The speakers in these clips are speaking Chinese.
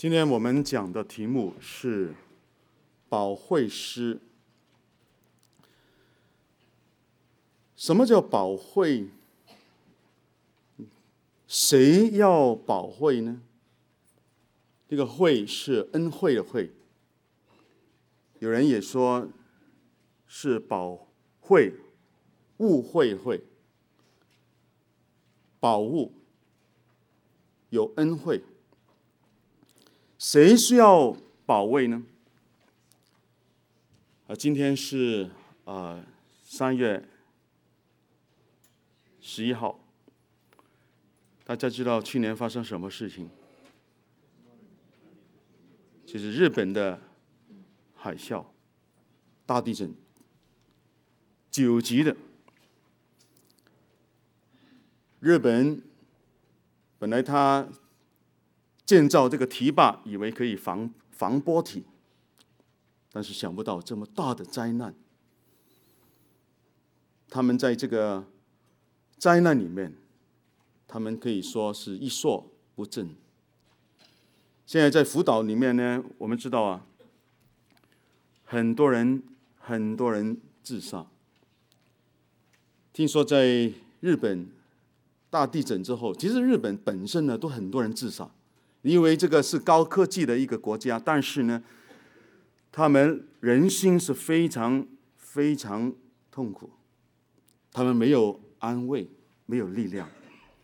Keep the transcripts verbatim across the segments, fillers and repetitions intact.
今天我们讲的题目是保惠师。什么叫保惠？谁要保惠呢？这个惠是恩惠的惠，有人也说是保惠、物惠惠，保物有恩惠。谁需要保卫呢？啊，今天是呃三月十一号，大家知道去年发生什么事情？就是日本的海啸、大地震，九级的。日本本来他建造这个堤坝，以为可以防防波堤，但是想不到这么大的灾难。他们在这个灾难里面，他们可以说是一蹶不振。现在在福岛里面呢，我们知道啊，很多人很多人自杀。听说在日本大地震之后，其实日本本身呢都很多人自杀。因为这个是高科技的一个国家，但是呢，他们人心是非常非常痛苦，他们没有安慰，没有力量。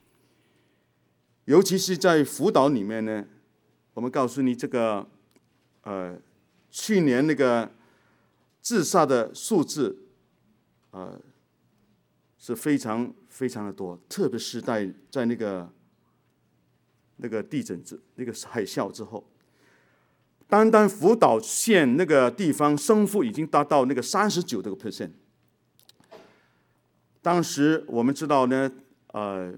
尤其是在福岛里面呢，我们告诉你这个，呃，去年那个自杀的数字，呃，是非常非常的多，特别是在在那个。那个地震之那个海啸之后，单单福岛县那个地方生父已经达到那个三十九个 percent。当时我们知道呢，呃，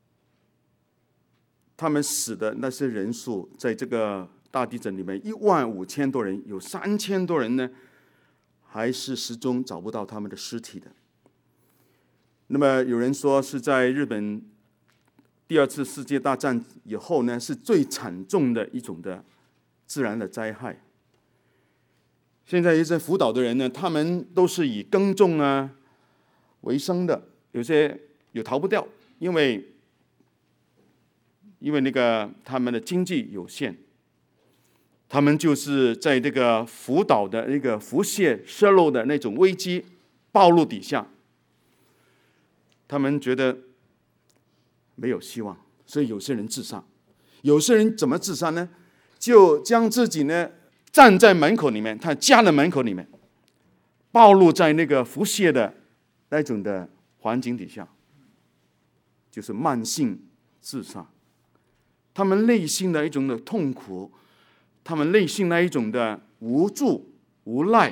他们死的那些人数，在这个大地震里面，一万五千多人，有三千多人呢，还是始终找不到他们的尸体的。那么有人说是在日本。第二次世界大战以后呢，是最惨重的一种的自然的灾害。现在一些福岛的人呢，他们都是以耕种啊为生的，有些有逃不掉，因为因为那个他们的经济有限，他们就是在这个福岛的那个腹泻泄漏的那种危机暴露底下，他们觉得。没有希望，所以有些人自杀。有些人怎么自杀呢？就将自己呢站在门口里面，他家的门口里面，暴露在那个腹泻的那种的环境底下，就是慢性自杀。他们内心的一种的痛苦，他们内心的一种的无助、无奈，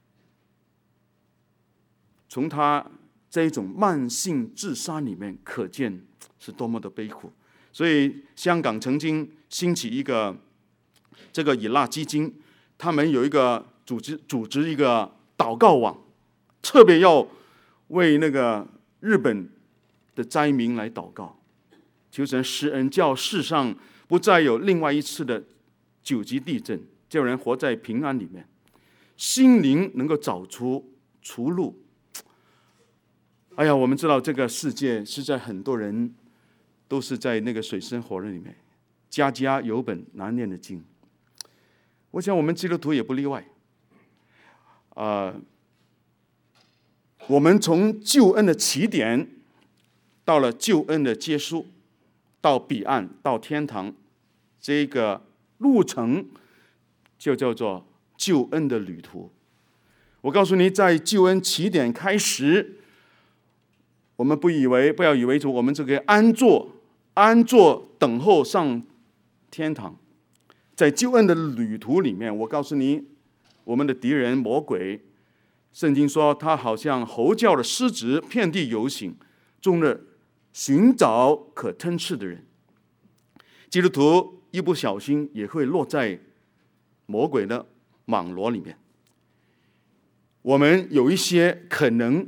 从他这一种慢性自杀里面可见。是多么的悲苦，所以香港曾经兴起一个这个以拉基金，他们有一个组织组织一个祷告网，特别要为那个日本的灾民来祷告，求神施恩，叫世上不再有另外一次的九级地震，叫人活在平安里面，心灵能够找出出路。哎呀，我们知道这个世界是在很多人。都是在那个水深火热里面，家家有本难念的经。我想我们基督徒也不例外。啊、呃，我们从救恩的起点，到了救恩的结束，到彼岸，到天堂，这个路程就叫做救恩的旅途。我告诉你，在救恩起点开始，我们不以为不要以为说我们这个安坐。安坐等候上天堂，在救恩的旅途里面，我告诉你，我们的敌人魔鬼，圣经说他好像吼叫的狮子，遍地游行，终日寻找可吞吃的人。基督徒一不小心也会落在魔鬼的网罗里面。我们有一些可能，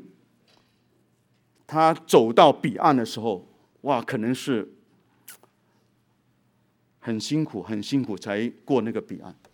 他走到彼岸的时候。哇，可能是很辛苦，很辛苦才过那个彼岸。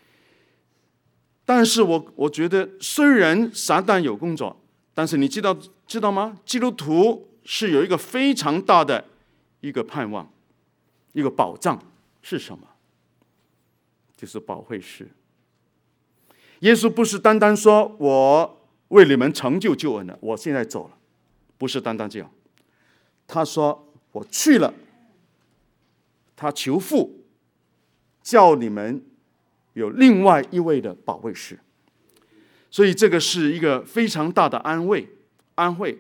但是我我觉得，虽然撒旦有工作，但是你知道知道吗？基督徒是有一个非常大的一个盼望，一个保障是什么？就是保惠师。耶稣不是单单说我为你们成就救恩了，我现在走了，不是单单这样。他说我去了，他求父叫你们有另外一位的保惠师，所以这个是一个非常大的安慰安慰。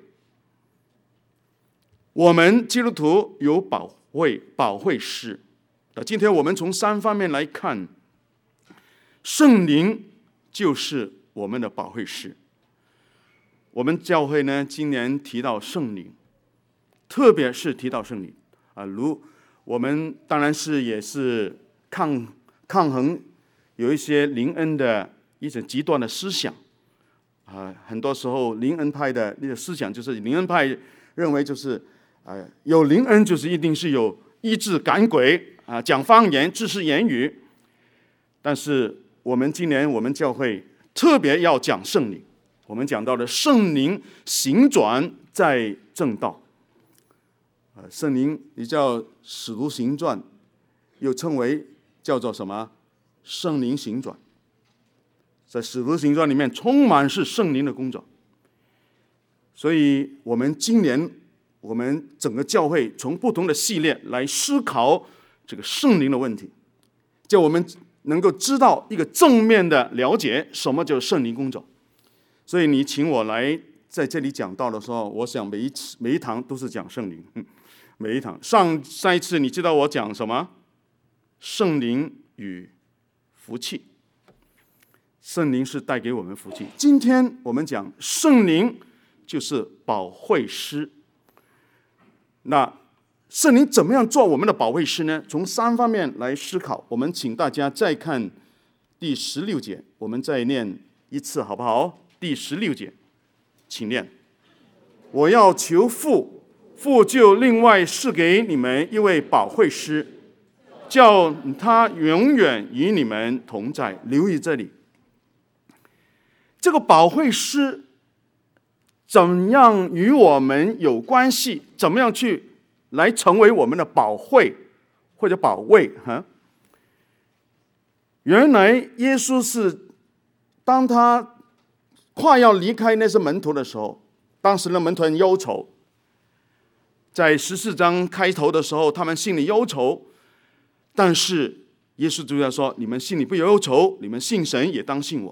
我们基督徒有保惠保惠师。今天我们从三方面来看，圣灵就是我们的保惠师。我们教会呢，今年提到圣灵，特别是提到圣灵啊，如我们当然是也是抗抗衡有一些灵恩的一种极端的思想啊，很多时候灵恩派的那个思想就是灵恩派认为就是啊，有灵恩就是一定是有医治赶鬼啊，讲方言、知识言语。但是我们今年我们教会特别要讲圣灵，我们讲到了圣灵行转在正道。啊，圣灵也叫使徒行传，又称为叫做什么？圣灵行转。在使徒行传里面充满是圣灵的工作。所以我们今年我们整个教会从不同的系列来思考这个圣灵的问题，叫我们能够知道一个正面的了解什么叫圣灵工作。所以你请我来在这里讲道的时候，我想每一次每一堂都是讲圣灵，每一堂。上上一次你知道我讲什么？圣灵与福气。圣灵是带给我们福气。今天我们讲圣灵就是保惠师。那圣灵怎么样做我们的保惠师呢？从三方面来思考。我们请大家再看第十六节，我们再念一次好不好？第十六节，请念：我要求父，父就另外赐给你们一位保惠师，叫他永远与你们同在。留意这里，这个保惠师怎样与我们有关系？怎么样去来成为我们的保惠或者保卫？哈，原来耶稣是当他快要离开那些门徒的时候，当时的门徒很忧愁，在十四章开头的时候，他们心里忧愁，但是耶稣就要说：你们心里不忧愁，你们信神也当信我。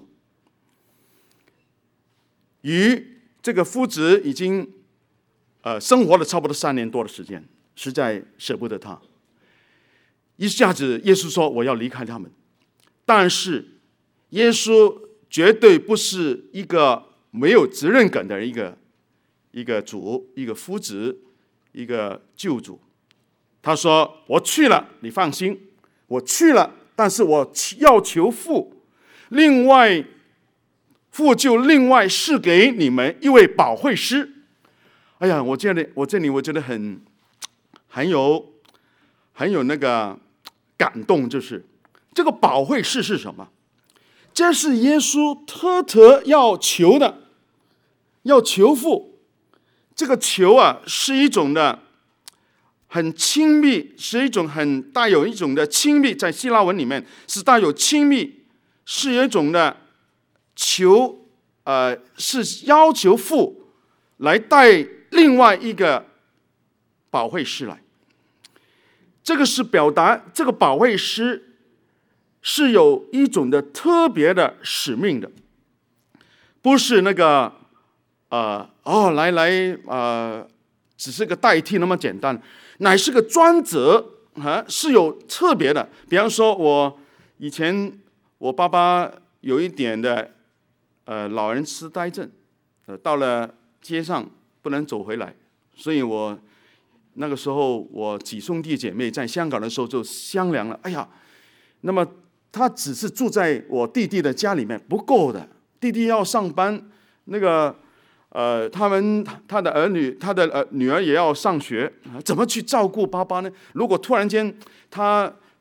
与这个夫子已经呃生活了差不多三年多的时间，实在舍不得他。一下子耶稣说我要离开他们，但是耶稣绝对不是一个没有责任感的一个一个主，一个夫子，一个救主。他说我去了，你放心，我去了，但是我要求父，另外父就另外赐给你们一位保惠师。哎呀，我这里我这里我觉得很很有很有那个感动，就是这个保惠师是什么？这是耶稣特特要求的，要求父。这个求啊，是一种的很亲密，是一种很带有一种的亲密，在希腊文里面是带有亲密，是一种的求，呃，是要求父来带另外一个保惠师来。这个是表达这个保惠师是有一种的特别的使命的，不是那个呃哦来来呃只是个代替那么简单，乃是个专责啊，是有特别的。比方说，我以前我爸爸有一点的呃老人痴呆症，呃到了街上不能走回来，所以我那个时候我几兄弟姐妹在香港的时候就商量了，哎呀，那么他只是住在我弟弟的家里面不够的，弟弟要上班，那个呃，他们他的儿女，他的呃女儿也要上学，怎么去照顾爸爸呢？如果突然间他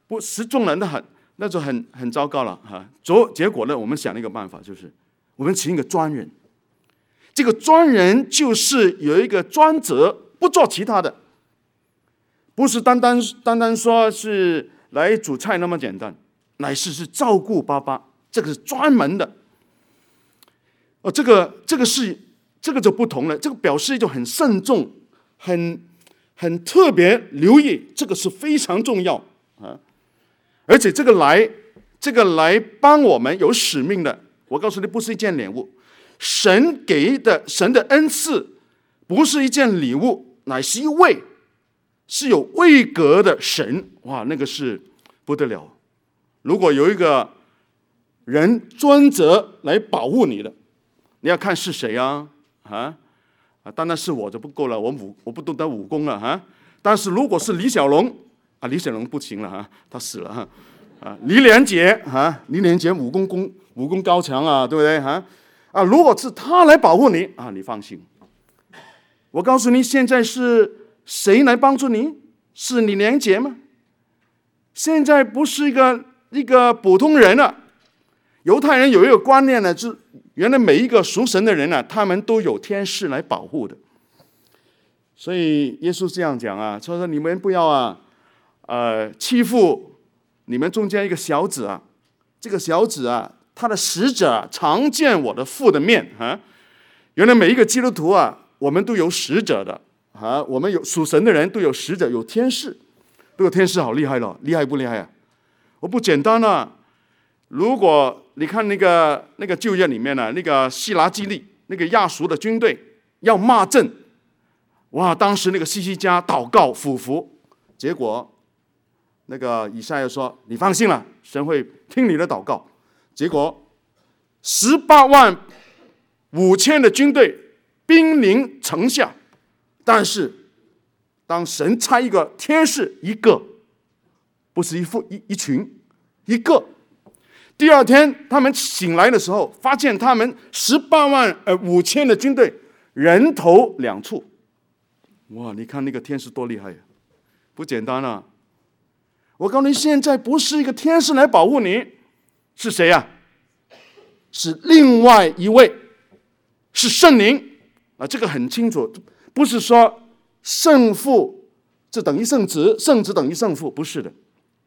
不失重了，那很那就很很糟糕了哈。结结果呢，我们想了一个办法，就是我们请一个专人。这个专人就是有一个专责，不做其他的，不是单单单单说是来煮菜那么简单，乃是是照顾爸爸，这个是专门的。哦，这个这个是这个就不同了，这个表示一种很慎重、很很特别留意，这个是非常重要啊！而且这个来这个来帮我们有使命的，我告诉你，不是一件礼物，神给的神的恩赐不是一件礼物，乃是一位是有位格的神。哇，那个是不得了！如果有一个人专责来保护你的，你要看是谁啊？啊啊！当然是我就不够了，我武我不懂得武功了哈、啊。但是如果是李小龙啊，李小龙不行了哈、啊，他死了哈。啊，李连杰啊，李连杰武功功武功高强啊，对不对哈？啊, 啊，如果是他来保护你啊，你放心。我告诉你，现在是谁来帮助你？是李连杰吗？现在不是一个一个普通人了。犹太人有一个观念呢，就是原来每一个属神的人呢、啊，他们都有天使来保护的。所以耶稣这样讲啊，他说：“你们不要啊，呃，欺负你们中间一个小子啊，这个小子啊，他的使者、啊、常见我的父的面啊。原来每一个基督徒啊，我们都有使者的啊，我们有属神的人都有使者，有天使，都有天使，好厉害了，厉害不厉害啊？我不简单啊！如果你看那个那个旧约里面呢、啊，那个希拉基利那个亚述的军队要骂阵，哇！当时那个西西家祷告俯伏，结果那个以赛亚说：“你放心了，神会听你的祷告。”结果十八万五千的军队兵临城下，但是当神差一个天使一个，不是一副一一群一个。第二天他们醒来的时候，发现他们十八万呃五千的军队人头两处。哇！你看那个天使多厉害呀，不简单啊！我告诉你，现在不是一个天使来保护你，是谁呀、啊？是另外一位，是圣灵啊！这个很清楚，不是说圣父这等于圣子，圣子等于圣父，不是的。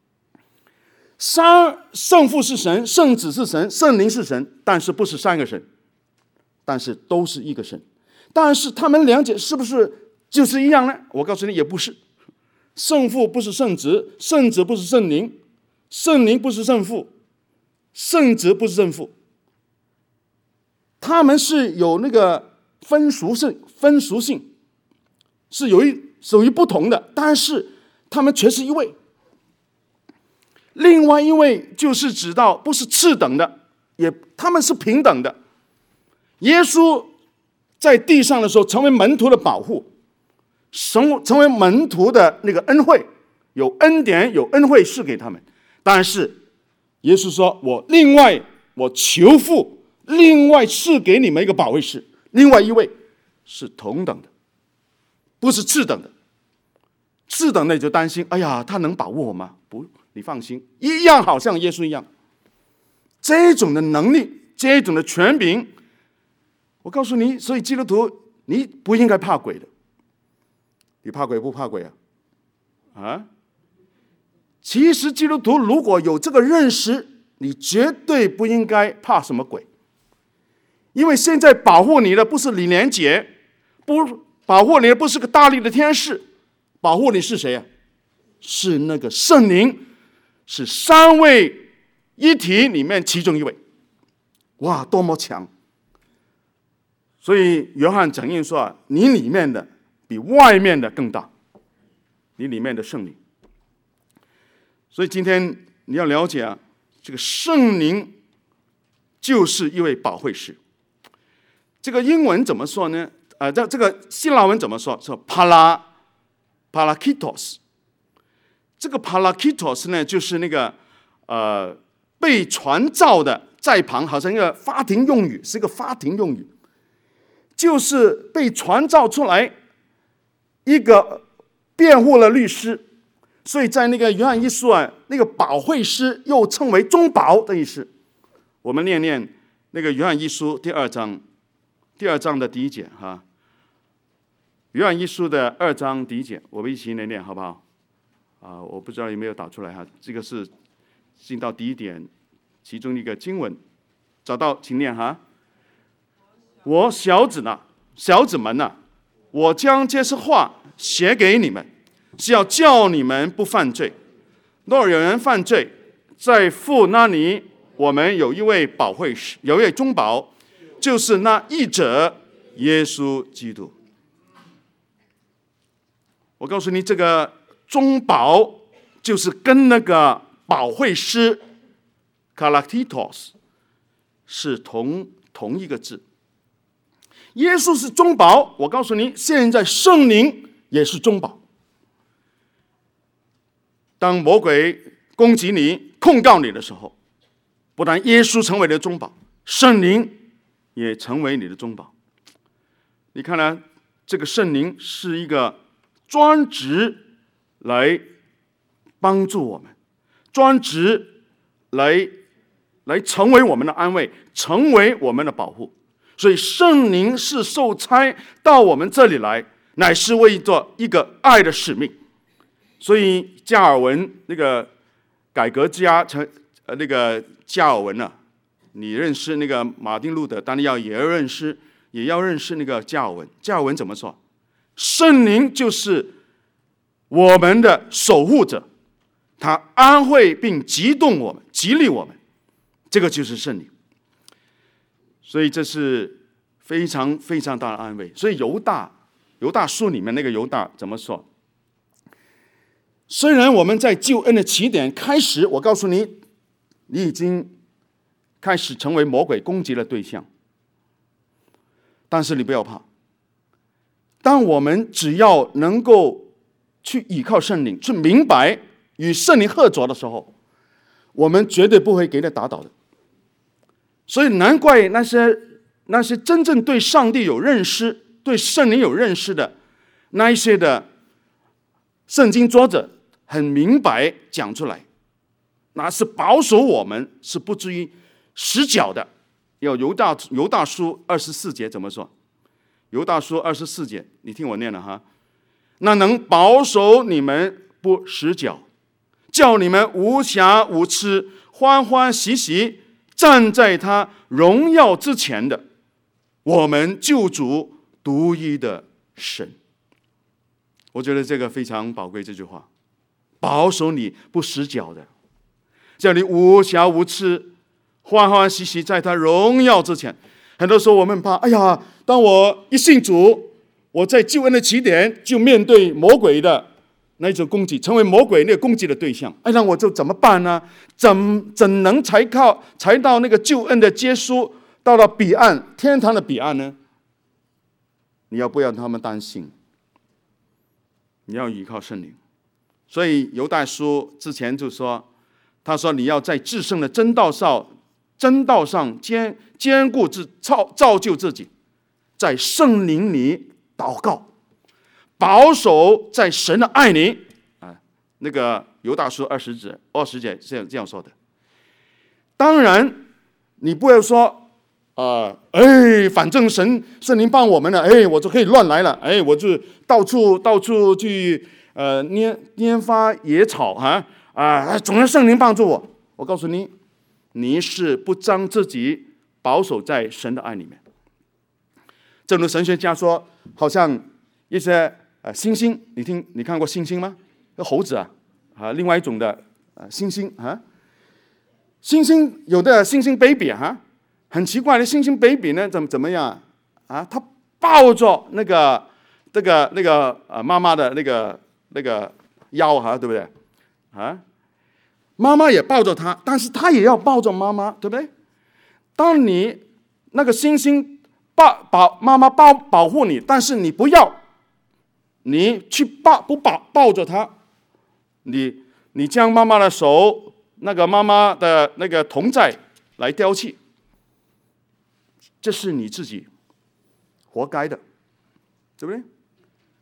三圣父是神，圣子是神，圣灵是神，但是不是三个神，但是都是一个神。但是他们两者是不是就是一样呢？我告诉你，也不是。圣父不是圣子，圣子不是圣灵，圣灵不是圣父，圣子不是圣父。他们是有那个分属性，分属性是有一属于不同的，但是他们全是一位。另外一位就是指到不是次等的，也他们是平等的。耶稣在地上的时候，成为门徒的保护，成成为门徒的那个恩惠，有恩典有恩惠是给他们。但是耶稣说：“我另外我求父，另外赐给你们一个保惠师，另外一位是同等的，不是次等的。次等的你就担心，哎呀，他能保护我吗？不。”你放心，一样好像耶稣一样，这种的能力，这种的权柄，我告诉你，所以基督徒你不应该怕鬼的。你怕鬼不怕鬼啊？啊？其实基督徒如果有这个认识，你绝对不应该怕什么鬼，因为现在保护你的不是李连杰，不保护你的不是个大力的天使，保护你是谁啊？是那个圣灵。是三位一体里面其中一位，哇，多么强！所以约翰承认说啊，你里面的比外面的更大，你里面的圣灵。所以今天你要了解啊，这个圣灵就是一位保惠师。这个英文怎么说呢？呃，这这个希腊文怎么说？说 para parakitos。这个 parakitos 呢，就是那个呃被传召的，在旁好像一个法庭用语，是一个法庭用语，就是被传召出来一个辩护的律师， 所以在那个约翰一书啊，那个保惠师又称为中保的意思。我们念念那个约翰一书第二章，第二章的第一节哈。约翰一书的二章第一节，我们一起念念好不好？啊，我不知道有没有打出来哈。这个是进到第一点，其中一个经文，找到请念哈。我小子呢，小子们呢，我将这些话写给你们，是要叫你们不犯罪。若有人犯罪，在父那里，我们有一位保惠师，有一位中保，就是那义者耶稣基督。我告诉你，这个中保就是跟那个保惠师 Karaktitos 是同同一个字。耶稣是中保，我告诉你，现在圣灵也是中保。当魔鬼攻击你、控告你的时候，不但耶稣成为你的中保，圣灵也成为你的中保。你看呢？这个圣灵是一个专职来帮助我们，专职来来成为我们的安慰，成为我们的保护。所以圣灵是受差到我们这里来，乃是为做一个爱的使命。所以加尔文那个改革家成呃那个加尔文啊，你认识那个马丁路德，当然要也要认识，也要认识那个加尔文。加尔文怎么说？圣灵就是我们的守护者，他安慰并激动我们，激励我们，这个就是圣灵。所以这是非常非常大的安慰。所以犹大犹大书里面那个犹大怎么说？虽然我们在救恩的起点开始，我告诉你，你已经开始成为魔鬼攻击的对象，但是你不要怕。当我们只要能够去依靠圣灵，去明白与圣灵合作的时候，我们绝对不会给他打倒的。所以难怪那些那些真正对上帝有认识、对圣灵有认识的那一些的圣经作者，很明白讲出来，那是保守我们，是不至于死角的。有犹大犹大书二十四节怎么说？犹大书二十四节，你听我念了哈。那能保守你们不死角，叫你们无瑕无疵，欢欢喜喜站在他荣耀之前的，我们救主独一的神。我觉得这个非常宝贵，这句话，保守你不死角的，叫你无瑕无疵，欢欢喜喜在他荣耀之前。很多时候我们怕，哎呀，当我一信主，我在救恩的起点就面对魔鬼的那种攻击，成为魔鬼那个攻击的对象。哎，那我就怎么办呢？怎怎能才靠才到那个救恩的结束，到了彼岸天堂的彼岸呢？你要不要他们担心？你要依靠圣灵。所以犹大书之前就说，他说你要在至圣的真道上，真道上坚坚固自造造就自己，在圣灵里祷告，保守在神的爱里啊。那个犹大书二十节二十节这样这样说的。当然，你不要说啊、呃，哎，反正神圣灵帮我们了，哎，我就可以乱来了，哎，我就到处到处去呃拈拈发野草啊啊，总是圣灵帮助我。我告诉你，你是不将自己保守在神的爱里面。正如神学家说，好像一些呃猩猩，你听你看过猩猩吗？猴子啊啊，另外一种的呃猩猩啊，猩猩有的猩猩 baby 哈、啊，很奇怪的猩猩 baby 呢，怎么怎么样啊？他抱着那个这个那个呃妈妈的那个那个腰哈、啊，对不对啊？妈妈也抱着他，但是他也要抱着妈妈，对不对？当你那个猩猩抱保妈妈抱保护你，但是你不要，你去抱不抱抱着他，你你将妈妈的手，那个妈妈的那个同在来丢弃，这是你自己活该的，对不对？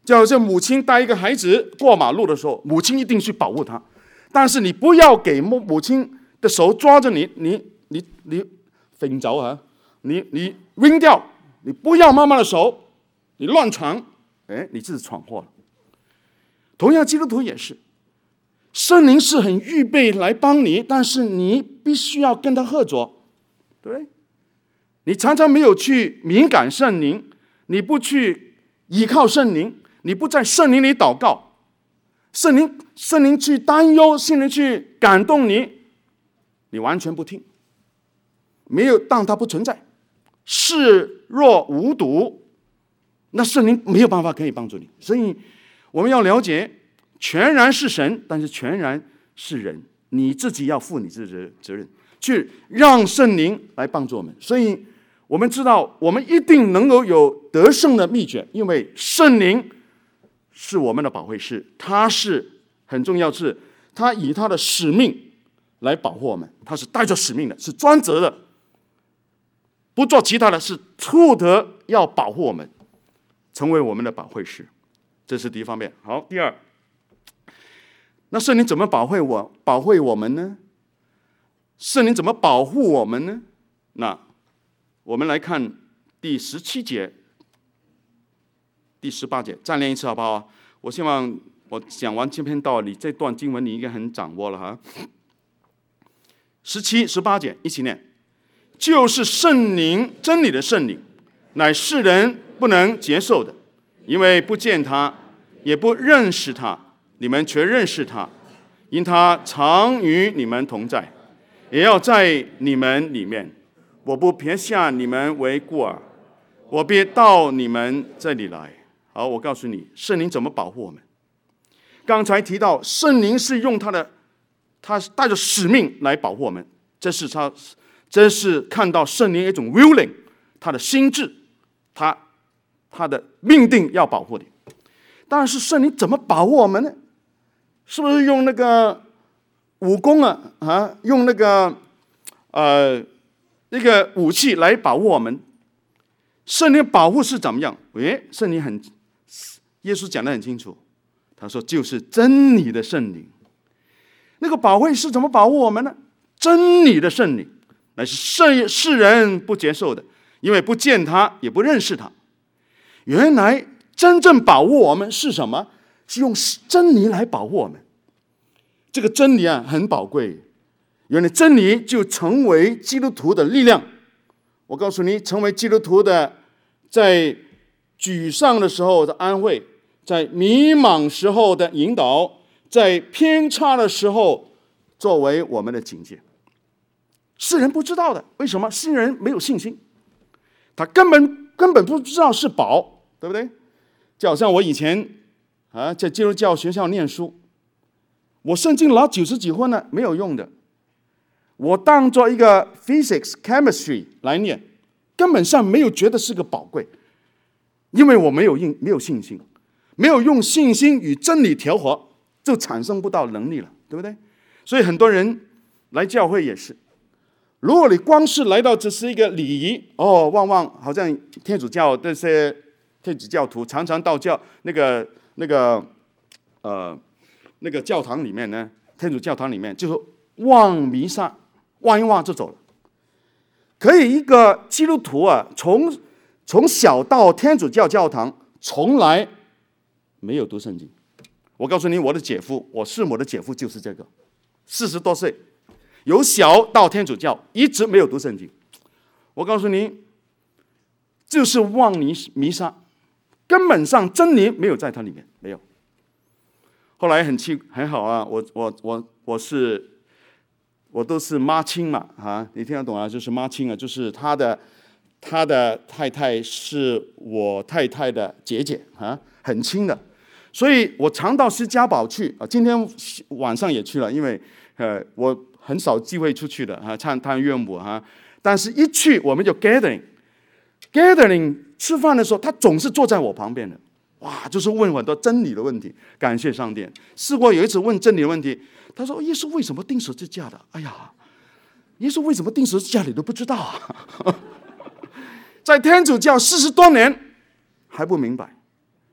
就好像母亲带一个孩子过马路的时候，母亲一定去保护他，但是你不要给母母亲的手抓着你，你你你飞走啊，你你晕掉，你不要妈妈的手，你乱闯，哎，你自己闯祸了。同样，基督徒也是，圣灵是很预备来帮你，但是你必须要跟他合作，对不对？你常常没有去敏感圣灵，你不去依靠圣灵，你不在圣灵里祷告，圣灵圣灵去担忧，圣灵去感动你，你完全不听，没有当它不存在，视若无睹，那圣灵没有办法可以帮助你。所以我们要了解，全然是神，但是全然是人，你自己要负你自己的责任，去让圣灵来帮助我们。所以我们知道，我们一定能够有得胜的秘诀，因为圣灵是我们的保惠师，他是很重要，是他以他的使命来保护我们，他是带着使命的，是专责的，不做其他的，是特德要保护我们，成为我们的保惠师。这是第一方面。好，第二，那圣灵怎么保护我保护我们呢？圣灵怎么保护我们呢？那我们来看第十七节、第十八节，再念一次好不好？我希望我讲完这篇道理，这段经文你应该很掌握了哈。十七、十八节一起念。就是圣灵，真理的圣灵，乃世人不能接受的，因为不见他，也不认识他。你们却认识他，因他常与你们同在，也要在你们里面。我不撇下你们为孤儿，我必到你们这里来。好，我告诉你，圣灵怎么保护我们？刚才提到，圣灵是用他的，他带着使命来保护我们，这是他。这是看到圣灵一种 willing， 他的心智，他他的命定要保护你。但是圣灵怎么保护我们呢？是不是用那个武功啊啊，用那个呃那个武器来保护我们？圣灵保护是怎么样？诶，圣灵很，耶稣讲得很清楚，他说就是真理的圣灵。那个保护是怎么保护我们呢？真理的圣灵。乃是世世人不接受的，因为不见他，也不认识他。原来真正保护我们是什么？是用真理来保护我们。这个真理啊，很宝贵。原来真理就成为基督徒的力量。我告诉你，成为基督徒的，在沮丧的时候的安慰，在迷茫时候的引导，在偏差的时候作为我们的警戒。世人不知道的，为什么？世人没有信心，他根本根本不知道是宝，对不对？就好像我以前啊，在基督教学校念书，我圣经拿九十几分呢，没有用的。我当做一个 physics chemistry 来念，根本上没有觉得是个宝贵，因为我没有用没有信心，没有用信心与真理调和，就产生不到能力了，对不对？所以很多人来教会也是。如果你光是来到这是一个礼仪哦，往往好像天主教这些天主教徒常常到教那个那个呃那个教堂里面呢，天主教堂里面就是望弥撒，望一望就走了。可以一个基督徒啊，从从小到天主教教堂从来没有读圣经。我告诉你，我的姐夫，我师母的姐夫就是这个，四十多岁。由小到天主教一直没有读圣经，我告诉你，就是望弥弥撒，根本上真理没有在它里面，没有。后来很气很好啊，我我我我是我都是妈亲嘛啊，你听得懂啊？就是妈亲啊，就是他的他的太太是我太太的姐姐啊，很亲的，所以我常到施家堡去啊，今天晚上也去了，因为呃我。很少机会出去的啊，探探岳母啊，但是一去我们就 gathering gathering 吃饭的时候，他总是坐在我旁边的，哇，就是问很多真理的问题。感谢上帝，试过有一次问真理的问题，他说：“耶稣为什么钉十字架的？”哎呀，耶稣为什么钉十字架你都不知道啊？在天主教四十多年还不明白，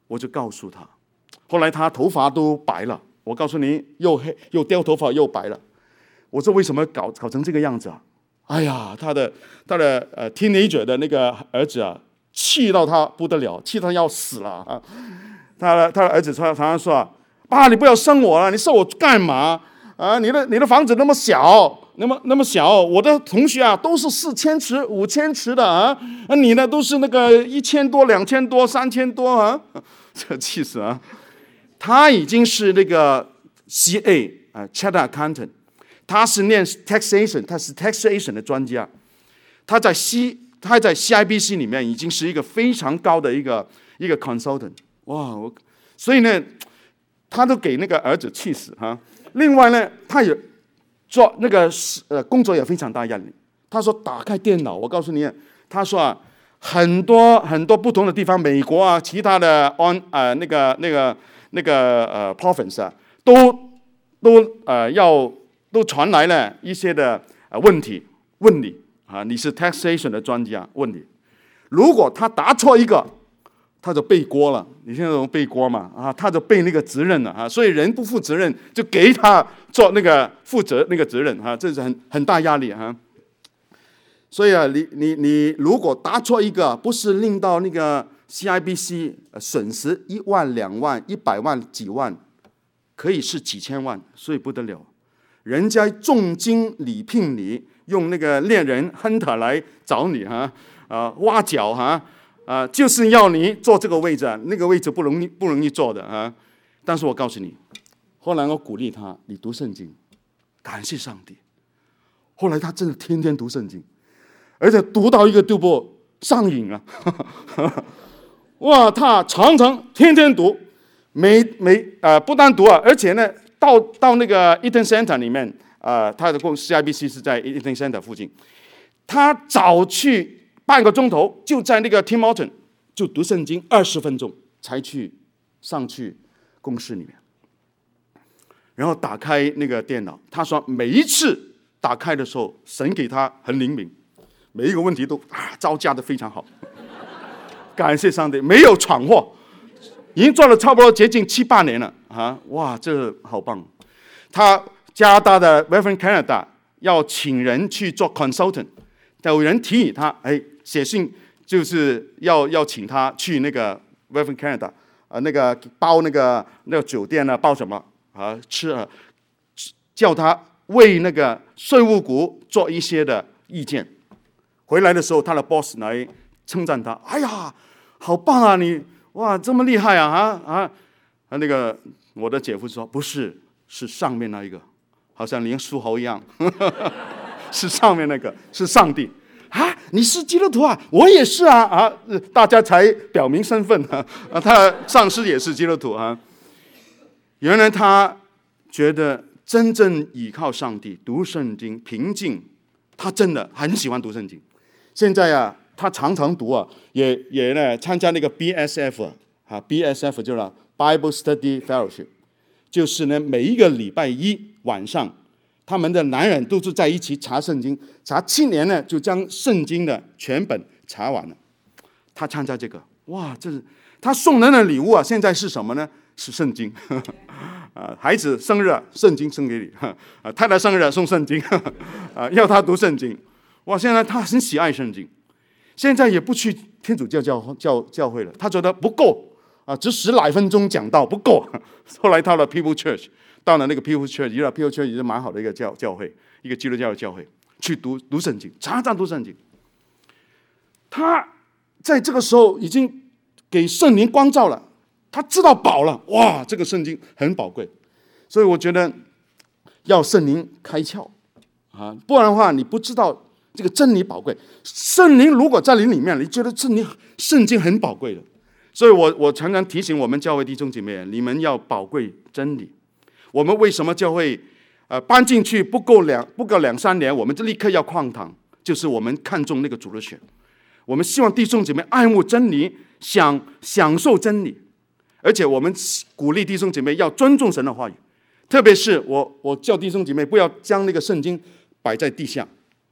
我就告诉他。后来他头发都白了，我告诉你，又黑又掉头发又白了。我说为什么搞搞成这个样子啊？哎呀，他的他的呃 teenager 的那个儿子啊，气到他不得了，气到要死了啊！他的他的儿子常常说啊，爸，你不要生我了，你生我干嘛啊？你的你的房子那么小，那么那么小，我的同学啊都是四千尺、五千尺的啊，那你呢都是那个一千多、两千多、三千多啊，这气死啊！他已经是那个 C A 啊 ，Chartered Accountant， 他是念 taxation， 他是 taxation 的专家，他在 C 他在 C I B C 里面已经是一个非常高的一个一个 consultant， 哇！我所以呢，他都给那个儿子气死哈、啊。另外呢，他也做那个呃工作也非常大压力。他说打开电脑，我告诉你，他说啊，很多很多不同的地方，美国啊，其他的 on 呃那个那个。那个呃 province 啊，都都呃要都传来了一些的呃问题问你啊，你是 taxation 的专家，问你，如果他答错一个，他就背锅了。你现在懂背锅嘛？啊，他就背那个责任了啊。所以人不负责任，就给他做那个负责那个责任啊，这是很很大压力啊。所以啊，你你你如果答错一个，不是令到那个C I B C 损失一万、两万、一百万、几万，可以是几千万，所以不得了。人家重金礼聘你，用那个猎人 hunter 来找你哈，啊、呃、挖角哈，啊、呃、就是要你坐这个位置，那个位置不容易不容易坐的啊。但是我告诉你，后来我鼓励他，你读圣经，感谢上帝。后来他真的天天读圣经，而且读到一个地步上瘾了。哇，他常常天天读，每每呃不但读啊，而且呢，到到那个 Eaton Center 里面，呃，他的公 C I B C 是在 Eaton Center 附近，他早去半个钟头，就在那个 Tim Horton 就读圣经二十分钟，才去上去公司里面，然后打开那个电脑，他说每一次打开的时候，神给他很灵敏，每一个问题都啊招架得非常好。感谢上帝，没有闯祸，已经做了差不多接近七八年了啊！哇，这好棒！他加拿大的 Reverend Canada 要请人去做 consultant， 有人提议他，哎，写信就是要要请他去那个 Reverend Canada 啊、呃，那个包那个那个酒店呢，包什么啊吃啊，叫他为那个税务局做一些的意见。回来的时候，他的 boss 来称赞他，哎呀，好棒啊你！哇，这么厉害啊！啊啊！啊，那个我的姐夫说，不是，是上面那一个，好像连书豪一样，呵呵是上面那个，是上帝啊！你是基督徒啊？我也是啊！啊，大家才表明身份啊！啊，他上司也是基督徒啊。原来他觉得真正倚靠上帝、读圣经、平静，他真的很喜欢读圣经。现在啊。他常常读啊，也也呢参加那个 B S F 啊 ，B S F 就是 Bible Study Fellowship， 就是呢每一个礼拜一晚上，他们的男人都是在一起查圣经，查七年呢就将圣经的全本查完了。他参加这个，哇，这是他送人的礼物啊！现在是什么呢？是圣经。啊，孩子生日，圣经送给你；啊，太太生日送圣经，啊，要他读圣经。哇，现在他很喜爱圣经。现在也不去天主教教教教会了，他觉得不够啊，只十来分钟讲道不够。后来到了 People Church， 到了那个 People Church， 知道 People Church 也是蛮好的一个教教会，一个基督教的教会，去读读圣经，常常读圣经。他在这个时候已经给圣灵光照了，他知道宝了，哇，这个圣经很宝贵，所以我觉得要圣灵开窍啊，不然的话你不知道。这个真理宝贵，圣灵如果在你里面，你觉得圣灵圣经很宝贵的，所以我我常常提醒我们教会弟兄姐妹，你们要宝贵真理。我们为什么教会呃搬进去不够两不够两三年，我们就立刻要旷堂，就是我们看重那个主的血，我们希望弟兄姐妹爱慕真理，想享受真理，而且我们鼓励弟兄姐妹要尊重神的话语，特别是我我叫弟兄姐妹不要将那个圣经摆在地下。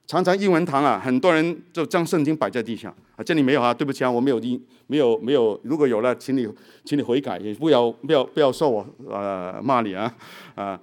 常常英文堂啊，很多人就将圣经摆在地上啊，这里没有啊，对不起啊，我没有没有没有，如果有了，请你请你悔改，也不要不要不要受我呃骂你啊啊！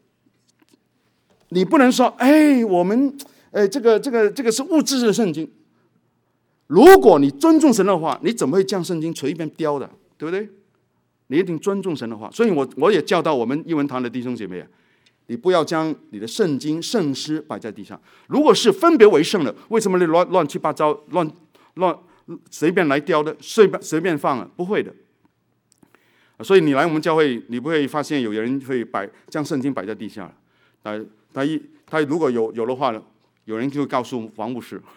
你不能说哎，我们呃这个这个这个是物质的圣经。如果你尊重神的话，你怎么会将圣经随便丢的，对不对？你一定尊重神的话，所以我我也教导我们英文堂的弟兄姐妹啊。你不要将你的圣经圣诗摆在地上。如果是分别为圣的，为什么你乱乱七八糟、乱乱随便来雕的、随便随便放啊？不会的。所以你来我们教会，你不会发现有人会摆将圣经摆在地下。他他一他如果有有的话，有人就告诉王牧师，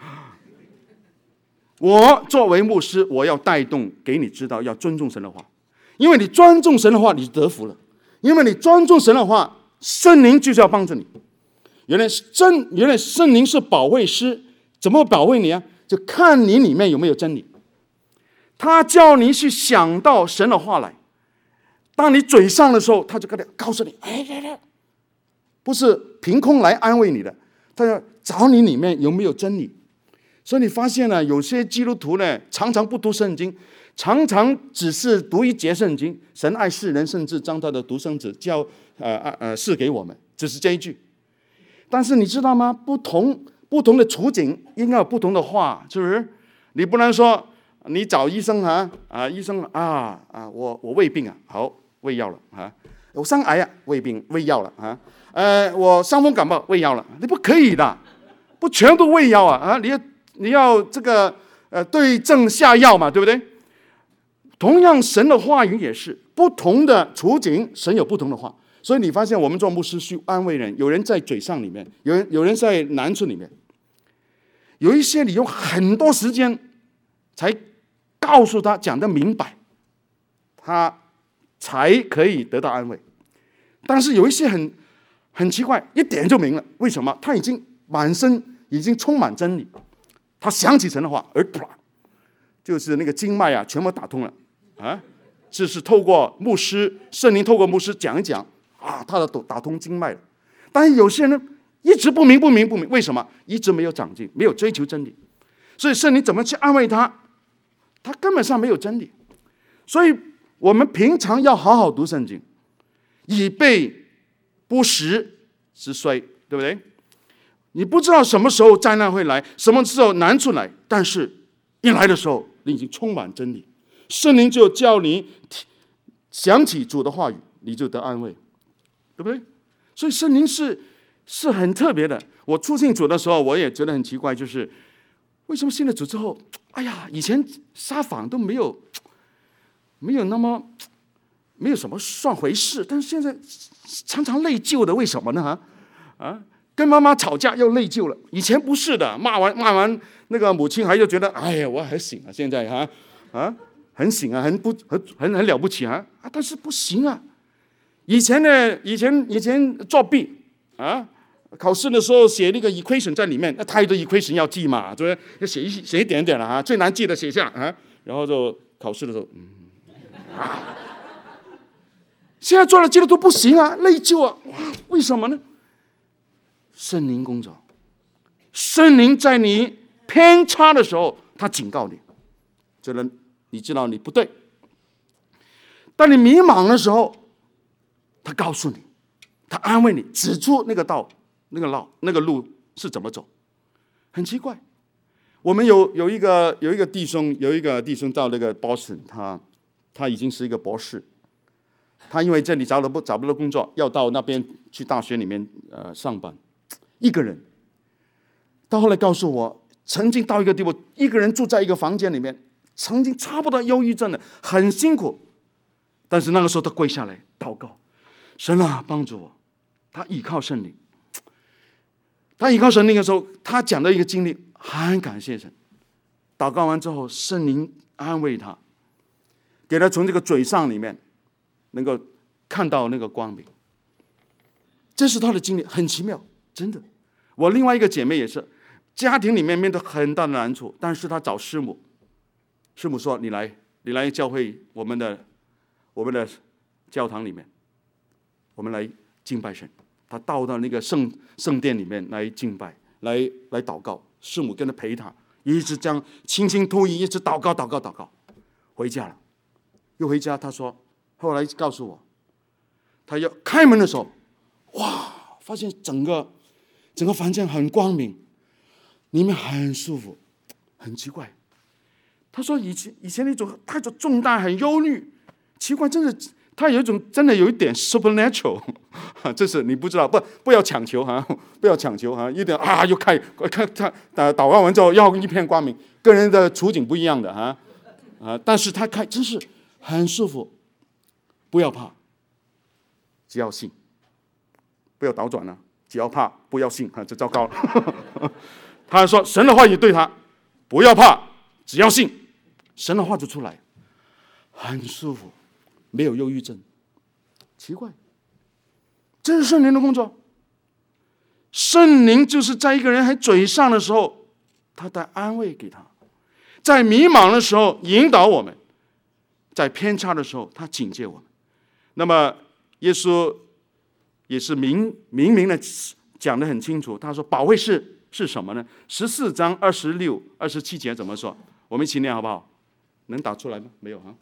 我作为牧师，我要带动给你知道要尊重神的话，因为你尊重神的话，你就得福了。因为你尊重神的话。圣灵就是要帮助你。原来真，原来圣灵是保惠师，怎么保卫你啊？就看你里面有没有真理。他叫你去想到神的话来。当你嘴上的时候，他就告诉你，哎哎哎，不是凭空来安慰你的，他要找你里面有没有真理。所以你发现呢，有些基督徒呢，常常不读圣经。常常只是读一节圣经，神爱世人，甚至将他的独生子交呃呃赐给我们，只是这一句。但是你知道吗？不同不同的处境应该有不同的话，是不是？你不能说你找医生啊啊，医生啊啊，我我胃病啊，好胃药了啊，我生癌啊，胃病胃药了啊，呃，我伤风感冒胃药了，你不可以的，不全部胃药啊啊，你要你要这个呃对症下药嘛，对不对？同样，神的话语也是不同的处境，神有不同的话。所以你发现，我们做牧师去安慰人，有人在嘴上里面，有人有人在难处里面，有一些你用很多时间才告诉他讲得明白，他才可以得到安慰。但是有一些很很奇怪，一点就明了，为什么？他已经满身已经充满真理，他想起神的话，而就是那个经脉啊，全部打通了。啊，这是透过牧师，圣灵透过牧师讲一讲啊，他的打通经脉了。但是有些人一直不明不明不明，为什么？一直没有长进，没有追求真理。所以圣灵怎么去安慰他？他根本上没有真理。所以我们平常要好好读圣经，以备不时之需，对不对？你不知道什么时候灾难会来，什么时候难处来，但是一来的时候，你已经充满真理。圣灵就叫你想起主的话语，你就得安慰，对不对？所以圣灵是是很特别的。我初信主的时候，我也觉得很奇怪，就是为什么信了主之后，哎呀，以前撒谎都没有没有那么没有什么算回事，但是现在常常内疚的，为什么呢？啊啊，跟妈妈吵架又内疚了，以前不是的，骂完骂完那个母亲还就觉得，哎呀，我还行啊，现在哈啊。很行啊，很不很很很了不起啊啊！但是不行啊。以前呢，以前以前作弊啊，考试的时候写那个 equation 在里面，那太多 equation 要记嘛，对不对？要写一写一点点了啊，最难记的写下啊，然后就考试的时候，嗯啊，现在做了基督徒不行啊，内疚啊，哇，为什么呢？圣灵工作，圣灵在你偏差的时候，他警告你，这人。你知道你不对，当你迷茫的时候，他告诉你，他安慰你，指出那个道、那个路、那个路是怎么走。很奇怪，我们有有一个有一个弟兄，有一个弟兄到那个 Boston， 他他已经是一个博士，他因为这里找了不找不到工作，要到那边去大学里面呃上班，一个人。到后来告诉我，曾经到一个地步，一个人住在一个房间里面。曾经差不多忧郁症的，很辛苦，但是那个时候他跪下来祷告，神啊，帮助我。他依靠圣灵，他依靠圣灵的时候，他讲的一个经历，很感谢神。祷告完之后，圣灵安慰他，给他从这个嘴上里面能够看到那个光明。这是他的经历，很奇妙，真的。我另外一个姐妹也是，家庭里面面对很大的难处，但是她找师母。师母说：“你来，你来教会我们的我们的教堂里面，我们来敬拜神。”他到到那个圣圣殿里面来敬拜， 来来祷告，师母跟他陪他，一直这样轻轻吐意，一直祷告祷告祷告，回家了，又回家。他说后来告诉我，他要开门的时候，哇，发现整个整个房间很光明，里面很舒服，很奇怪。他说以前以前那种带着重担很忧虑，奇怪，真的他有一种真的有一点 supernatural， 这是你不知道，不不要强求哈，不要强求哈，一点啊又开看他祷告完之后要一片光明，个人的处境不一样的哈啊，但是他开真是很舒服，不要怕，只要信，不要倒转了，只要怕不要信啊，这糟糕了。他说神的话语对他，不要怕，只要信，神的话就出来，很舒服。没有忧郁症，奇怪，这是圣灵的工作。圣灵就是在一个人还沮丧的时候，他带安慰给他；在迷茫的时候引导我们；在偏差的时候，他警戒我们。那么耶稣也是明明明的讲得很清楚，他说保惠师是什么呢？十四章二十六、二十七节怎么说？我们一起念好不好？能打出来吗？没有啊。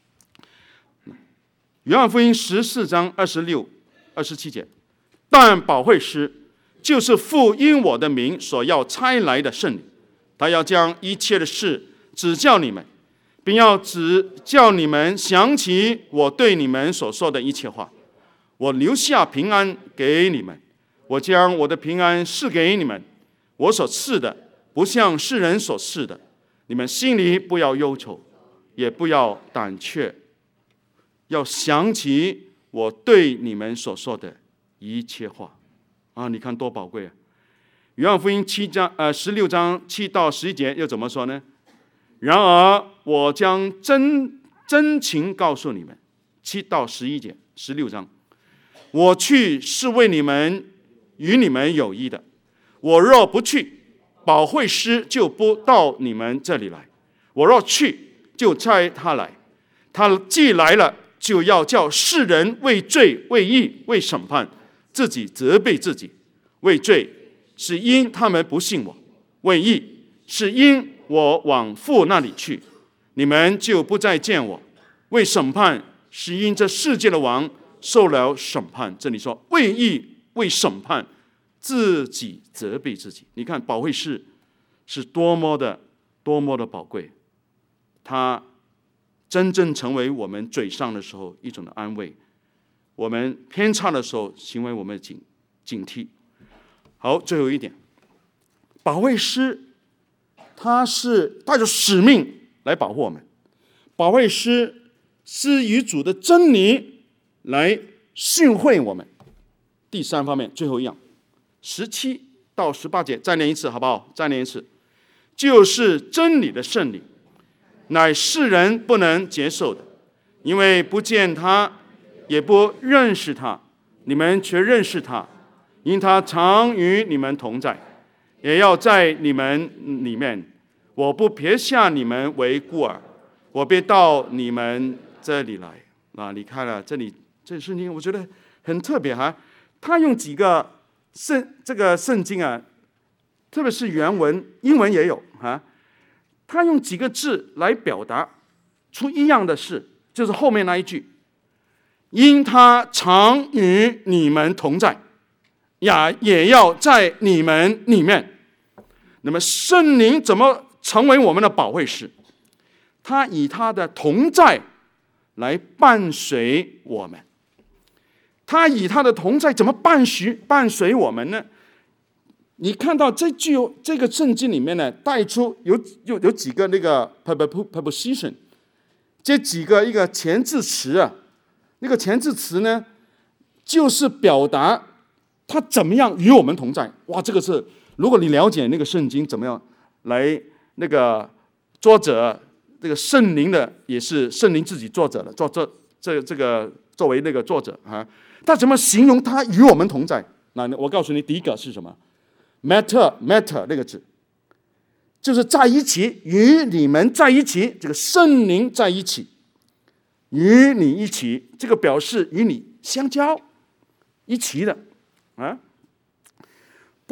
约翰福音十四章二十六、二十七节，但保惠师就是父因我的名所要差来的圣灵，他要将一切的事指教你们，并要指教你们想起我对你们所说的一切话。我留下平安给你们，我将我的平安赐给你们，我所赐的不像世人所赐的，你们心里不要忧愁，也不要胆怯。要想起我对你们所说的一切话啊！你看多宝贵啊！约翰福音七章呃十六章七到十一节又怎么说呢？然而我将真真情告诉你们，七到十一节，十六章，我去是为你们与你们有益的。我若不去，保惠师就不到你们这里来；我若去，就差他来。他既来了，就要叫世人为罪、为义、为审判，自己责备自己。为罪是因他们不信我，为义是因我往父那里去，你们就不再见我。为审判是因这世界的王受了审判。这里说为义、为审判，自己责备自己。你看保惠师是多么的、多么的宝贵，他真正成为我们沮丧的时候一种的安慰，我们偏差的时候行为我们的警警惕。好，最后一点，保惠师他是带着使命来保护我们，保惠师是以主的真理来训诲我们。第三方面，最后一样，十七到十八节，再念一次好不好？再念一次，就是真理的圣灵，乃世人不能接受的，因为不见他，也不认识他，你们却认识他，因他常与你们同在，也要在你们里面。我不撇下你们为孤儿，我便到你们这里来。啊，你看了这里这圣经，我觉得很特别哈。他用几个圣这个圣经啊，特别是原文，英文也有啊。他用几个字来表达出一样的事，就是后面那一句，因他常与你们同在，也也要在你们里面。那么圣灵怎么成为我们的保惠师？他以他的同在来伴随我们。他以他的同在怎么伴随伴随我们呢？你看到这句这个圣经里面呢，带出有有有几个那个 preposition， 这几个一个前置词啊，那个前置词呢，就是表达他怎么样与我们同在。哇，这个是如果你了解那个圣经怎么样来那个作者这个圣灵的，也是圣灵自己作者的，作这这这个作为那个作者啊，他怎么形容他与我们同在？那我告诉你，第一个是什么？matter matter 那个字，就是在一起，与你们在一起，这个圣灵在一起，与你一起，这个表示与你相交，一起的啊。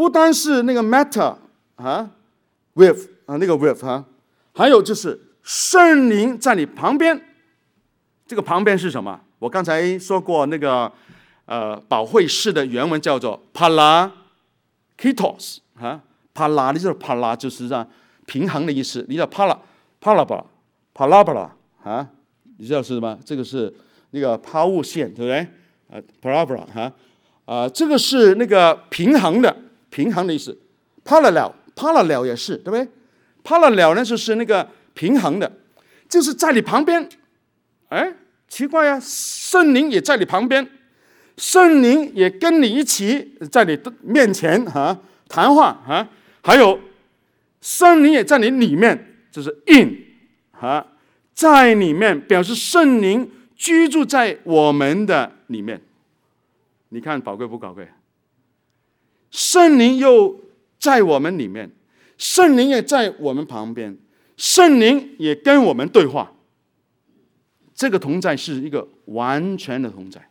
不单是那个 matter 啊 with 啊那个 with 啊，还有就是圣灵在你旁边。这个旁边是什么？我刚才说过那个呃保惠师的原文叫做 parakitos 啊 ，para 你知道 para 就是让平衡的意思，你知道 para parabla parabla 啊，你知道是什么？这个是那个抛物线，对不对？啊 parabla 哈啊，这个是那个平衡的平衡的意思。parallel parallel 也是，对不对 ？parallel 呢就是那个平衡的，就是在你旁边。哎，奇怪呀、啊，圣灵也在你旁边，圣灵也跟你一起在你的面前啊谈话啊，还有圣灵也在你里面，就是 in 啊，在里面表示圣灵居住在我们的里面。你看宝贵不宝贵？圣灵又在我们里面，圣灵也在我们旁边，圣灵也跟我们对话。这个同在是一个完全的同在，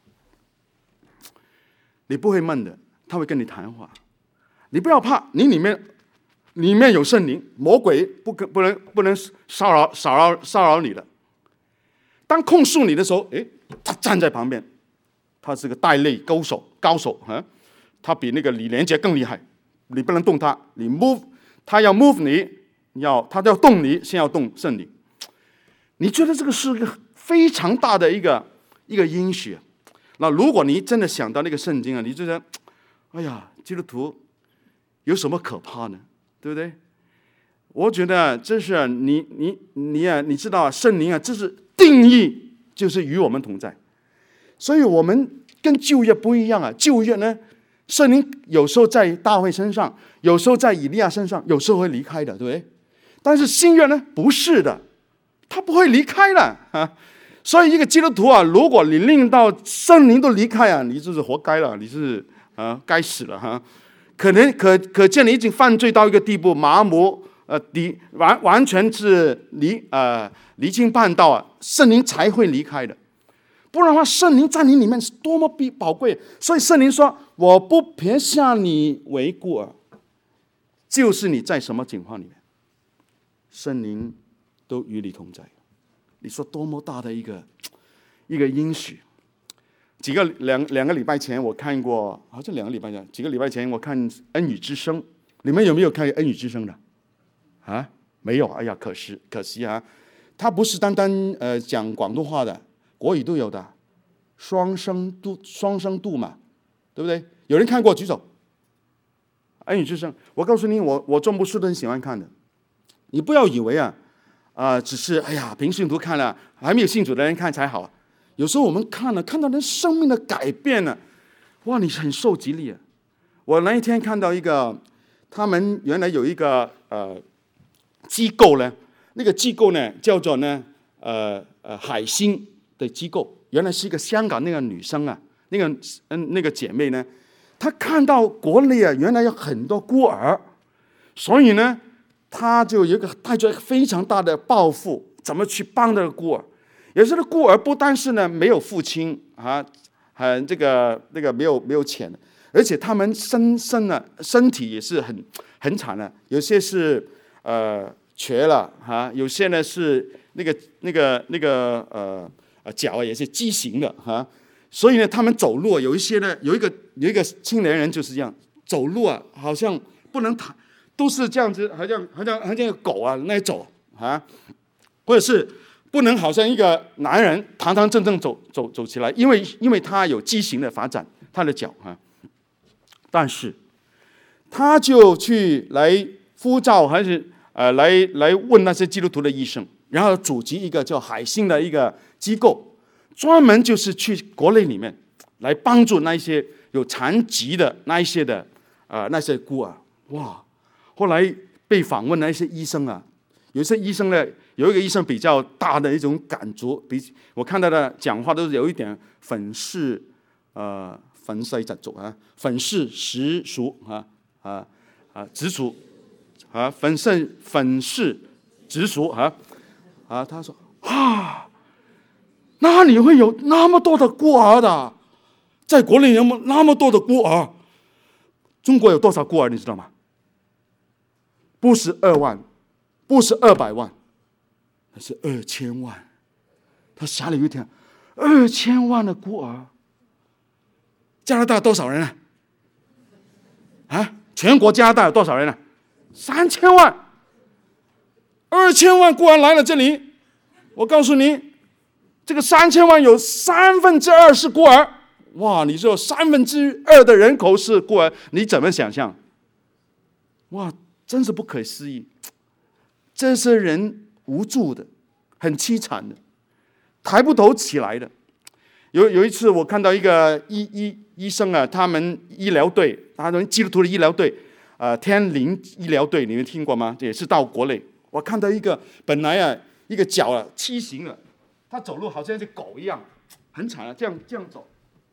你不会闷的，他会跟你谈话。你不要怕，你里面里面有圣灵，魔鬼不可不能不能骚扰骚扰骚扰你的。当控诉你的时候，诶，他站在旁边，他是个带类高手高手啊，他比那个李连杰更厉害。你不能动他，你 move， 他要 move 你，要他要动你，先要动圣灵。你觉得这个是一个非常大的一个一个应许。那如果你真的想到那个圣经啊，你就觉得，哎呀，基督徒有什么可怕呢？对不对？我觉得这是你你你啊，你知道啊，圣灵啊，这是定义，就是与我们同在。所以我们跟旧约不一样啊，旧约呢，圣灵有时候在大卫身上，有时候在以利亚身上，有时候会离开的，对不对？但是新约呢，不是的，他不会离开了啊。所以一个基督徒啊，如果你令到圣灵都离开啊，你就是活该了，你是啊该死了哈、啊。可能可可见你已经犯罪到一个地步，麻木呃离完完全是离呃离经叛道啊，圣灵才会离开的。不然的话，圣灵在你里面是多么必宝贵。所以圣灵说：“我不撇下你为孤儿。”就是你在什么情况里面，圣灵都与你同在。你说多么大的一个一个应许！几个两两个礼拜前我看过，好像两个礼拜前，几个礼拜前我看《恩语之声》，你们有没有看《恩语之声》的？啊，没有，哎呀，可惜可惜啊！它不是单单呃讲广东话的，国语都有的，双声度双声度嘛，对不对？有人看过举手。《恩语之声》，我告诉你，我我做牧师都很喜欢看的。你不要以为啊。啊、呃，只是哎呀，平信徒看了，还没有信主的人看才好。有时候我们看了，看到人生命的改变了，哇，你很受激励啊！我那一天看到一个，他们原来有一个呃机构呢，那个机构呢叫做呢呃呃海星的机构，原来是一个香港那个女生啊，那个嗯那个姐妹呢，她看到国内啊原来有很多孤儿，所以呢。他就有一个带着非常大的抱负，怎么去帮这个孤儿？有些的孤儿不单是呢没有父亲啊，很这个那个没有没有钱，而且他们身身呢身体也是很很惨的，有些是呃瘸了哈、啊，有些呢是那个那个那个呃呃脚也是畸形的哈、啊，所以呢他们走路有一些呢有一个有一个青年人就是这样走路啊，好像不能躺。都是这样子，好像好像好像狗啊那走啊，或者是不能好像一个男人堂堂正正走走走起来，因为因为他有畸形的发展，他的脚啊。但是他就去来呼召，还是呃来来问那些基督徒的医生，然后组织一个叫海星的一个机构，专门就是去国内里面来帮助那一些有残疾的那一些的呃那些孤儿，哇！后来被访问的一些医生啊，有些医生呢，有一个医生比较大的一种感触，比我看他的讲话都是有一点粉饰呃粉饰习俗啊，粉饰实俗啊啊啊直俗啊粉饰粉饰直俗啊啊，他说啊，哪里会有那么多的孤儿的？在国内有那么多的孤儿？ 中国有多少孤儿，你知道吗？不是二万，不是二百万，那是二千万。他吓了一跳，二千万的孤儿。加拿大多少人啊？啊，全国加拿大有多少人啊？三千万。二千万孤儿来了这里，我告诉你，这个三千万有三分之二是孤儿。哇，你说三分之二的人口是孤儿，你怎么想象？哇，真是不可思议！这些人无助的，很凄惨的，抬不头起来的。有有一次，我看到一个医医医生啊，他们医疗队，他们基督徒的医疗队，呃，天灵医疗队，你们听过吗？也是到国内，我看到一个本来啊，一个脚啊畸形了，他走路好像是狗一样，很惨啊，这样这样走。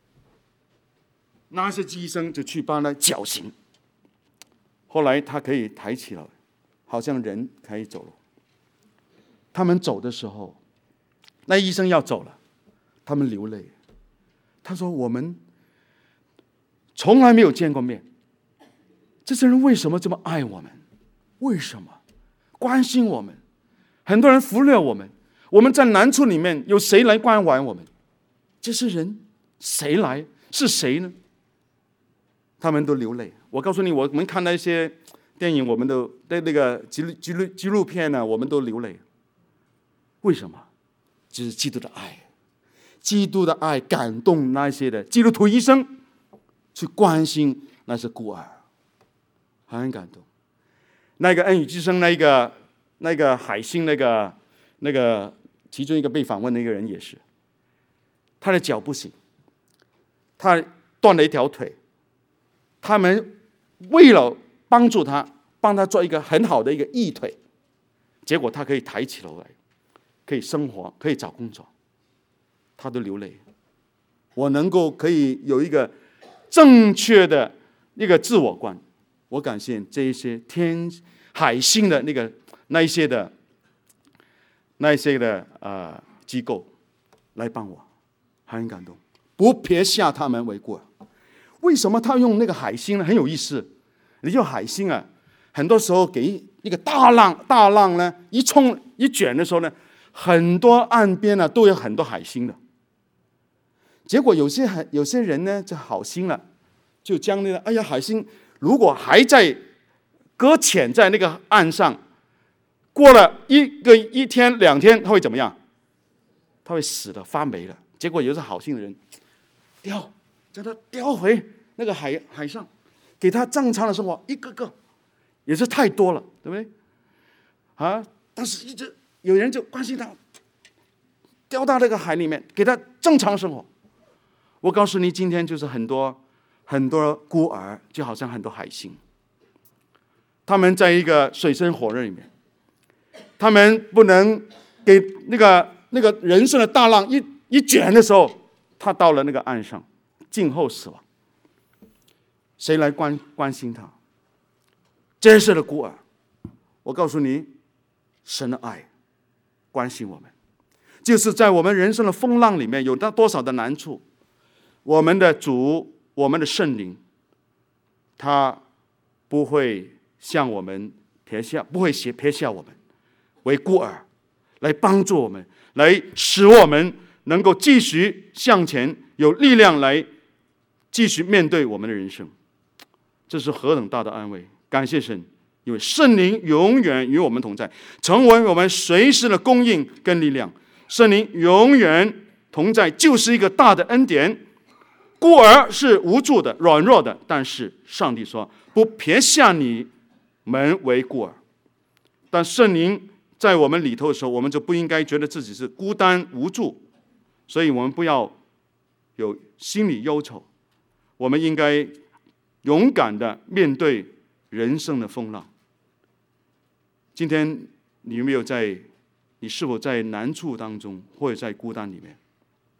那些医生就去帮他绞刑，后来他可以抬起来，好像人可以走路。他们走的时候，那医生要走了，他们流泪。他说：“我们从来没有见过面，这些人为什么这么爱我们？为什么关心我们？很多人忽略我们，我们在难处里面有谁来关怀我们？这些人谁来？是谁呢？”他们都流泪。我告诉你，我们看那些电影，我们都对那个纪录纪录纪录片呢，我们都流泪。为什么？就是基督的爱，基督的爱感动那些的基督徒医生去关心那些孤儿，很感动。那个恩语之声，那个那个海星，那个那个其中一个被访问的一个人也是，他的脚不行，他断了一条腿。他们为了帮助他，帮他做一个很好的一个义腿，结果他可以抬起头来，可以生活，可以找工作，他都流泪。我能够可以有一个正确的一个自我观，我感谢这一些天海星的那个那一些的那一些的呃机构来帮我，很感动，不撇下他们为过。为什么他用那个海星呢？很有意思。你就海星啊，很多时候给一个大浪，大浪呢一冲一卷的时候呢，很多岸边呢都有很多海星的。结果有些有些人呢就好心了，就将那个哎呀海星如果还在搁浅在那个岸上，过了一个一天两天，他会怎么样？他会死的，发霉了。结果有些好心的人掉。叫他叼回那个海海上，给他正常的生活，一个个也是太多了，对不对？啊！但是一直有人就关心他，掉到那个海里面，给他正常生活。我告诉你，今天就是很多很多孤儿，就好像很多海星，他们在一个水深火热里面，他们不能给那个那个人生的大浪一一卷的时候，他到了那个岸上。静候死亡，谁来关关心他？真实的孤儿，我告诉你，神的爱关心我们，就是在我们人生的风浪里面有那多少的难处，我们的主，我们的圣灵，他不会向我们撇下，不会撇下我们为孤儿，来帮助我们，来使我们能够继续向前，有力量来继续面对我们的人生。这是何等大的安慰！感谢神，因为圣灵永远与我们同在，成为我们随时的供应跟力量。圣灵永远同在，就是一个大的恩典。孤儿是无助的、软弱的，但是上帝说不撇下你们为孤儿。但圣灵在我们里头的时候，我们就不应该觉得自己是孤单无助，所以我们不要有心理忧愁，我们应该勇敢的面对人生的风浪。今天你有没有在？你是否在难处当中，或者在孤单里面？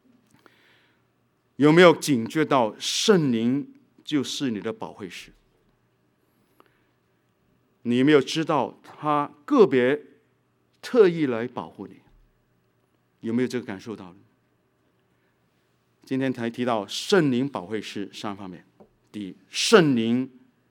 有没有警觉到圣灵就是你的保惠师？你有没有知道他个别特意来保护你？有没有这个感受到？今天才提到圣灵保惠师三方面。第一，圣灵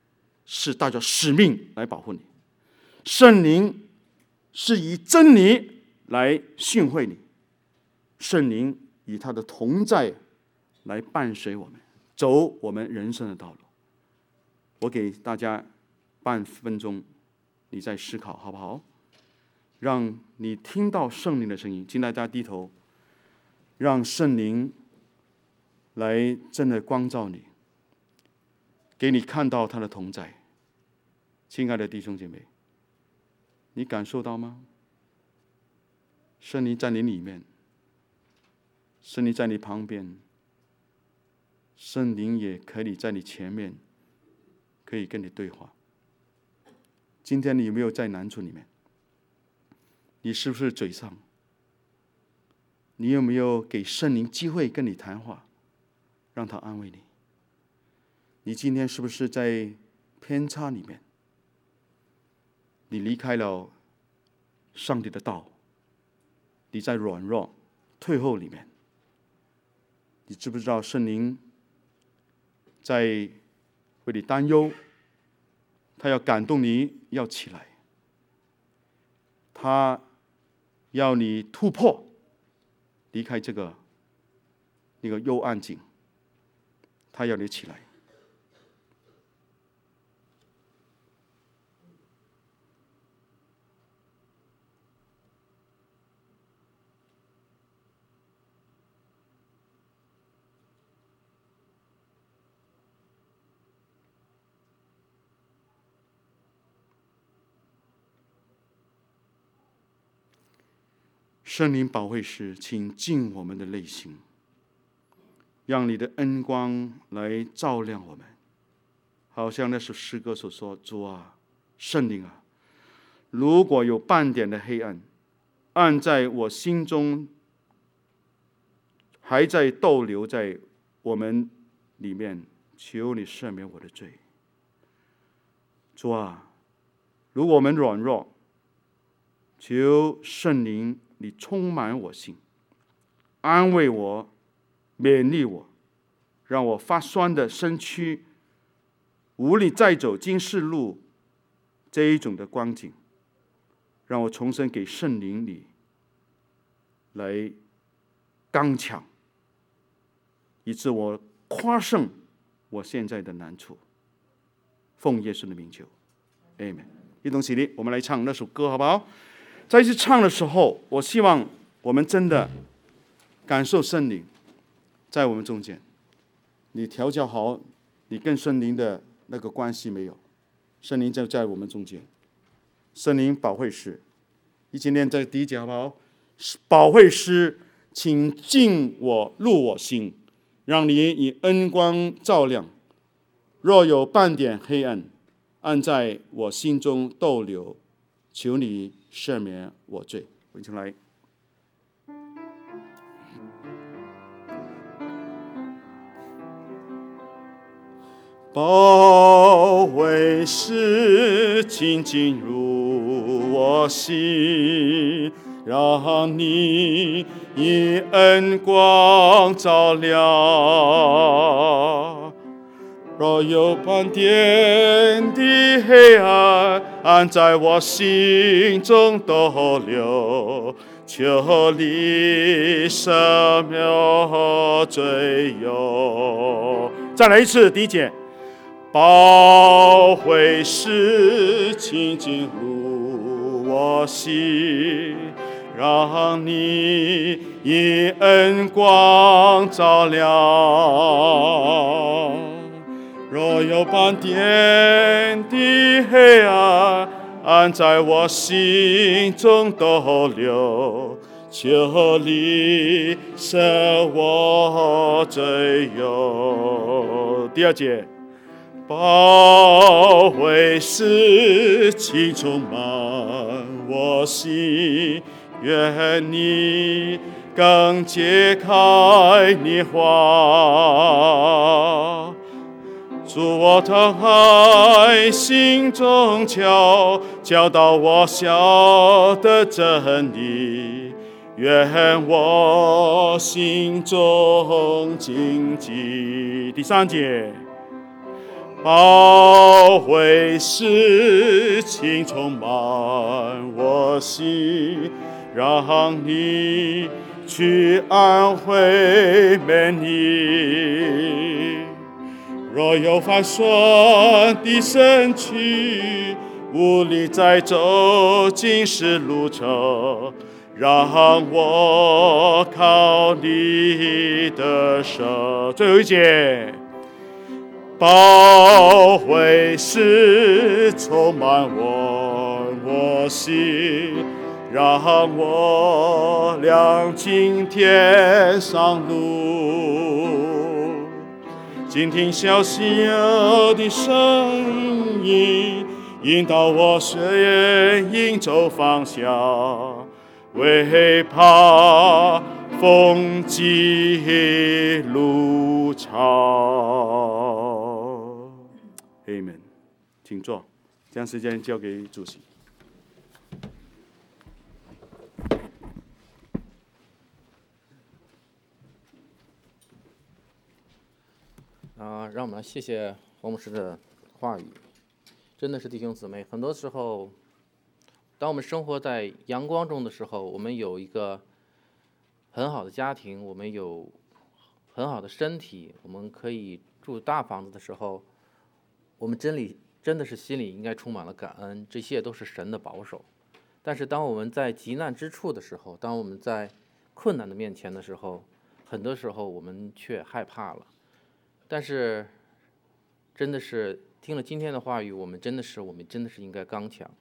是带着使命来保护你，圣灵是以真理来训诲你，圣灵以他的同在来伴随我们，走我们人生的道路。我给大家半分钟，你再思考好不好？让你听到圣灵的声音，请大家低头，让圣灵来真的光照你，给你看到他的同在。亲爱的弟兄姐妹，你感受到吗？圣灵在你里面，圣灵在你旁边，圣灵也可以在你前面，可以跟你对话。今天你有没有在难处里面？你是不是沮丧？你有没有给圣灵机会跟你谈话，让他安慰你？你今天是不是在偏差里面？你离开了上帝的道，你在软弱退后里面。你知不知道圣灵在为你担忧？他要感动你，要起来，他要你突破，离开这个那个幽暗境，他要你起来。圣灵保惠师，请进我们的内心，让你的恩光来照亮我们，好像那首诗歌所说：主啊，圣灵啊，如果有半点的黑暗暗在我心中，还在逗留在我们里面，求你赦免我的罪。主啊，如果我们软弱，求圣灵你充满我心，安慰我，勉励我，让我发酸的身躯无力再走今世路这一种的光景，让我重新给圣灵里来刚强，以致我夸胜我现在的难处。奉耶稣的名求 Amen。 一同起立，我们来唱那首歌好不好？在一起唱的时候，我希望我们真的感受圣灵在我们中间。你调教好你跟圣灵的那个关系没有？圣灵就在我们中间。圣灵保惠师，一起念这第一节好不好？保惠师，请进我入我心，让你以恩光照亮。若有半点黑暗暗在我心中逗留，求你赦免我罪。我们一起来。保惠师，请进入我心，让你以恩光照亮。若有半点的黑暗暗在我心中逗留，求你赦免我罪忧。再来一次，第一节。保惠师，请进入我心，让你以恩光照亮。若有半点的黑暗暗在我心中逗留，求你赦我罪忧。第二节。保惠师，请充满我心，愿你更揭开你话。主，我的爱心中敲，教导我晓得真理，愿我心中谨记。第三节。 宝贵事情充满我心，让你去安慰美你。若有发酸的身躯，无力再走今世路程，让我靠你的手。最后一节，宝贵事充满我我心，让我亮今天上路。静听小小的声音，引导我顺应走方向，为怕风急路长。Amen。请坐，将时间交给主席。 啊，让我们来谢谢黄牧师的话语。真的是弟兄姊妹，很多时候，当我们生活在阳光中的时候，我们有一个很好的家庭，我们有很好的身体，我们可以住大房子的时候，我们真理真的是心里应该充满了感恩，这些都是神的保守。但是当我们在急难之处的时候，当我们在困难的面前的时候，很多时候我们却害怕了。但是真的是听了今天的话语，我们真的是我们真的是应该刚强，